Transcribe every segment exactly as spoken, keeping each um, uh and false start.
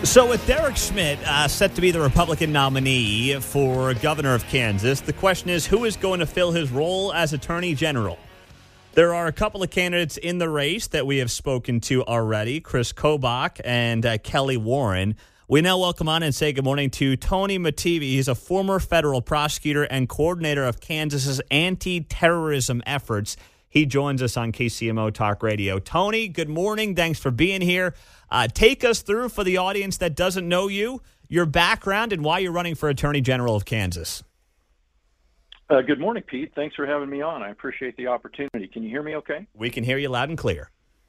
So with Derek Schmidt uh, set to be the Republican nominee for governor of Kansas, the question is, who is going to fill his role as attorney general? There are a couple of candidates in the race that we have spoken to already, Chris Kobach and uh, Kelly Warren. We now welcome on and say good morning to Tony Mattivi. He's a former federal prosecutor and coordinator of Kansas's anti-terrorism efforts. He joins us on K C M O Talk Radio. Tony, good morning. Thanks for being here. Uh, take us through, for the audience that doesn't know you, your background and why you're running for Attorney General of Kansas. Uh, good morning, Pete. Thanks for having me on. I appreciate the opportunity. Can you hear me okay? We can hear you loud and clear.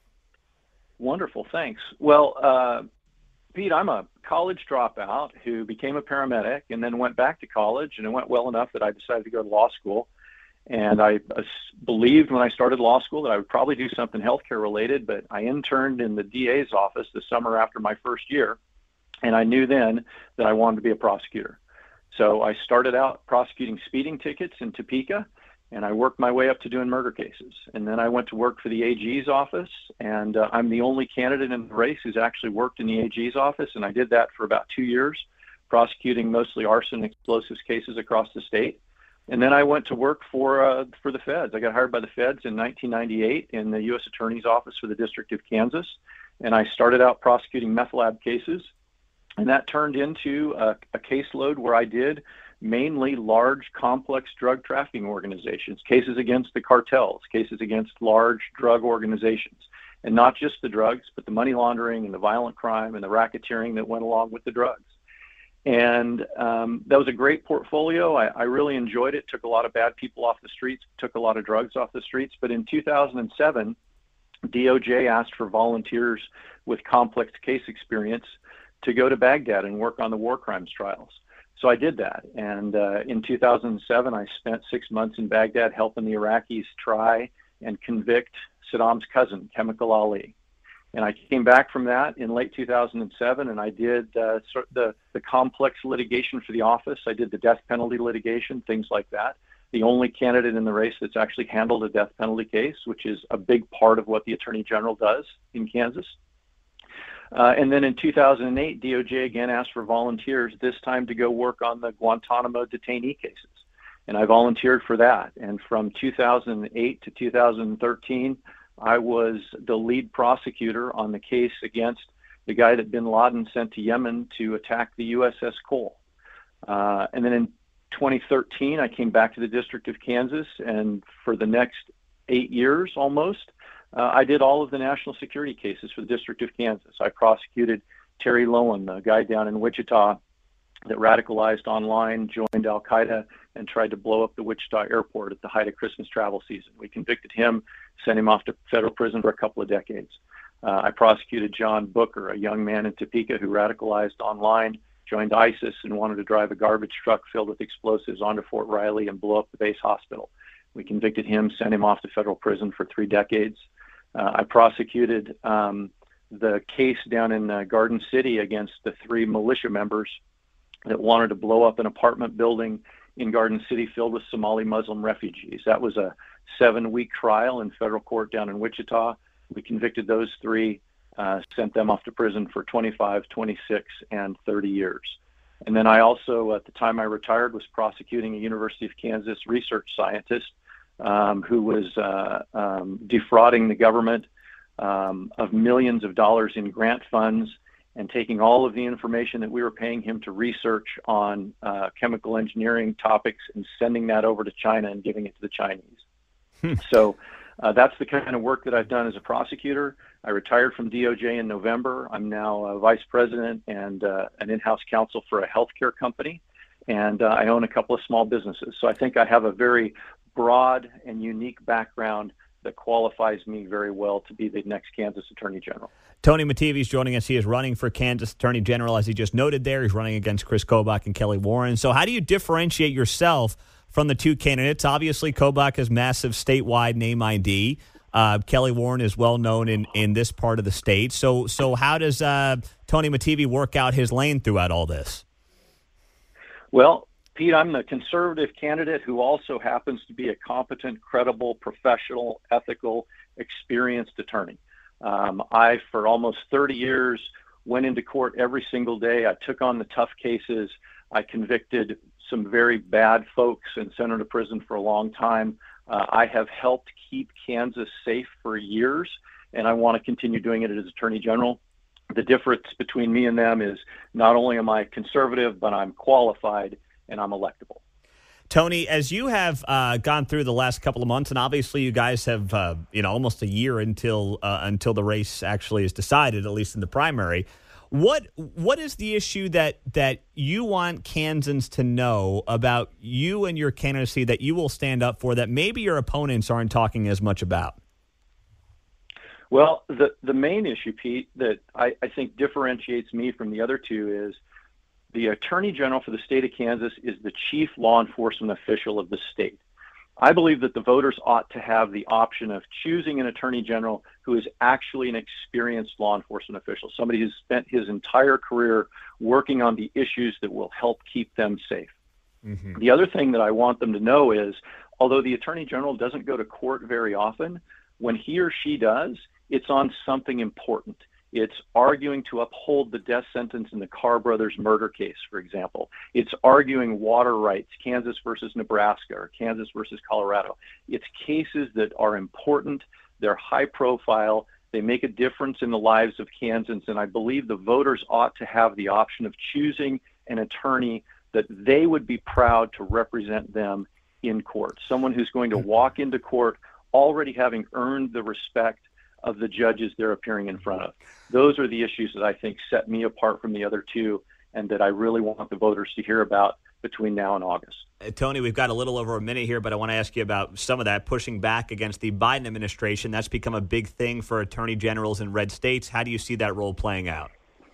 Wonderful. Thanks. Well, uh, Pete, I'm a college dropout who became a paramedic and then went back to college, and it went well enough that I decided to go to law school. And I uh, believed when I started law school that I would probably do something healthcare related, but I interned in the D A's office the summer after my first year, and I knew then that I wanted to be a prosecutor. So I started out prosecuting speeding tickets in Topeka, and I worked my way up to doing murder cases. And then I went to work for the A G's office, and uh, I'm the only candidate in the race who's actually worked in the A G's office, and I did that for about two years, prosecuting mostly arson and explosives cases across the state. And then I went to work for uh, for the feds. I got hired by the feds in nineteen ninety-eight in the U S Attorney's Office for the District of Kansas, and I started out prosecuting meth lab cases, and that turned into a, a caseload where I did mainly large, complex drug trafficking organizations, cases against the cartels, cases against large drug organizations, and not just the drugs, but the money laundering and the violent crime and the racketeering that went along with the drugs. And um, that was a great portfolio. I, I really enjoyed it. Took a lot of bad people off the streets, took a lot of drugs off the streets. But in two thousand seven, D O J asked for volunteers with complex case experience to go to Baghdad and work on the war crimes trials. So I did that. And uh, in two thousand seven, I spent six months in Baghdad helping the Iraqis try and convict Saddam's cousin, Chemical Ali. And I came back from that in late two thousand seven, and I did uh, sort of the, the complex litigation for the office. I did the death penalty litigation, things like that. The only candidate in the race that's actually handled a death penalty case, which is a big part of what the Attorney General does in Kansas. Uh, and then in two thousand eight, D O J again asked for volunteers, this time to go work on the Guantanamo detainee cases. And I volunteered for that. And from two thousand eight to two thousand thirteen, I was the lead prosecutor on the case against the guy that bin Laden sent to Yemen to attack the U S S Cole. Uh, and then in twenty thirteen, I came back to the District of Kansas, and for the next eight years almost, uh, I did all of the national security cases for the District of Kansas. I prosecuted Terry Lowen, the guy down in Wichita that radicalized online, joined Al-Qaeda, and tried to blow up the Wichita airport at the height of Christmas travel season. We convicted him, sent him off to federal prison for a couple of decades. Uh, I prosecuted John Booker, a young man in Topeka who radicalized online, joined ISIS, and wanted to drive a garbage truck filled with explosives onto Fort Riley and blow up the base hospital. We convicted him, sent him off to federal prison for three decades. Uh, I prosecuted um, the case down in uh, Garden City against the three militia members that wanted to blow up an apartment building in Garden City filled with Somali Muslim refugees. That was a seven-week trial in federal court down in Wichita. We convicted those three, uh, sent them off to prison for twenty-five, twenty-six, and thirty years. And then I also, at the time I retired, was prosecuting a University of Kansas research scientist um, who was uh, um, defrauding the government um, of millions of dollars in grant funds and taking all of the information that we were paying him to research on uh, chemical engineering topics and sending that over to China and giving it to the Chinese. Hmm. So uh, that's the kind of work that I've done as a prosecutor. I retired from D O J in November. I'm now a vice president and uh, an in-house counsel for a healthcare company, and uh, I own a couple of small businesses. So I think I have a very broad and unique background that qualifies me very well to be the next Kansas Attorney General. Tony Mattivi is joining us. He is running for Kansas Attorney General, as he just noted there. He's running against Chris Kobach and Kelly Warren. So how do you differentiate yourself from the two candidates? Obviously, Kobach has massive statewide name I D. Uh, Kelly Warren is well known in, in this part of the state. So so how does uh, Tony Mattivi work out his lane throughout all this? Well, Pete, I'm the conservative candidate who also happens to be a competent, credible, professional, ethical, experienced attorney. Um, I, for almost thirty years, went into court every single day. I took on the tough cases. I convicted some very bad folks and sent them to prison for a long time. Uh, I have helped keep Kansas safe for years, and I want to continue doing it as Attorney General. The difference between me and them is not only am I conservative, but I'm qualified and I'm electable. Tony, as you have uh, gone through the last couple of months, and obviously you guys have, uh, you know, almost a year until uh, until the race actually is decided, at least in the primary. What what is the issue that that you want Kansans to know about you and your candidacy that you will stand up for that maybe your opponents aren't talking as much about? Well, the, the main issue, Pete, that I, I think differentiates me from the other two is the Attorney General for the state of Kansas is the chief law enforcement official of the state. I believe that the voters ought to have the option of choosing an Attorney General who is actually an experienced law enforcement official, somebody who's spent his entire career working on the issues that will help keep them safe. Mm-hmm. The other thing that I want them to know is, although the Attorney General doesn't go to court very often, when he or she does, it's on something important. It's arguing to uphold the death sentence in the Carr brothers murder case, for example. It's arguing water rights, Kansas versus Nebraska or Kansas versus Colorado. It's cases that are important. They're high profile. They make a difference in the lives of Kansans. And I believe the voters ought to have the option of choosing an attorney that they would be proud to represent them in court. Someone who's going to walk into court already having earned the respect of the judges they're appearing in front of. Those are the issues that I think set me apart from the other two and that I really want the voters to hear about between now and August. Uh, Tony, we've got a little over a minute here, but I want to ask you about some of that, pushing back against the Biden administration. That's become a big thing for attorney generals in red states. How do you see that role playing out?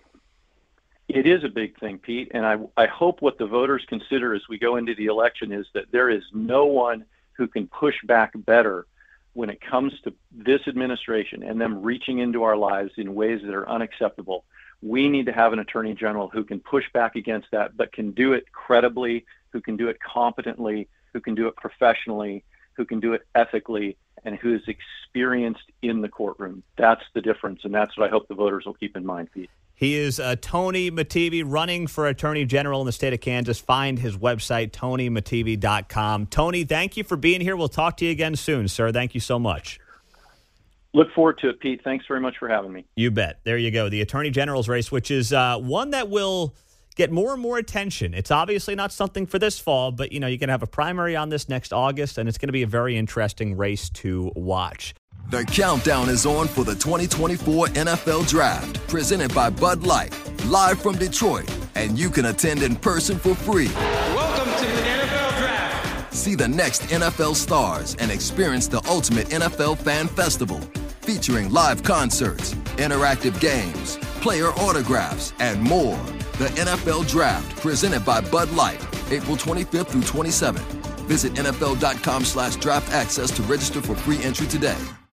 It is a big thing, Pete, and I, I hope what the voters consider as we go into the election is that there is no one who can push back better when it comes to this administration and them reaching into our lives in ways that are unacceptable. We need to have an attorney general who can push back against that, but can do it credibly, who can do it competently, who can do it professionally, who can do it ethically, and who is experienced in the courtroom. That's the difference, and that's what I hope the voters will keep in mind, Pete. He is uh, Tony Mattivi, running for Attorney General in the state of Kansas. Find his website, tony mattivi dot com. Tony, thank you for being here. We'll talk to you again soon, sir. Thank you so much. Look forward to it, Pete. Thanks very much for having me. You bet. There you go. The Attorney General's race, which is uh, one that will get more and more attention. It's obviously not something for this fall, but, you know, you're going to have a primary on this next August, and it's going to be a very interesting race to watch. The countdown is on for the twenty twenty-four N F L Draft, presented by Bud Light, live from Detroit, and you can attend in person for free. Welcome to the N F L Draft. See the next N F L stars and experience the ultimate N F L fan festival, featuring live concerts, interactive games, player autographs, and more. The N F L Draft, presented by Bud Light, April twenty-fifth through twenty-seventh. Visit N F L dot com slash draft access to register for free entry today.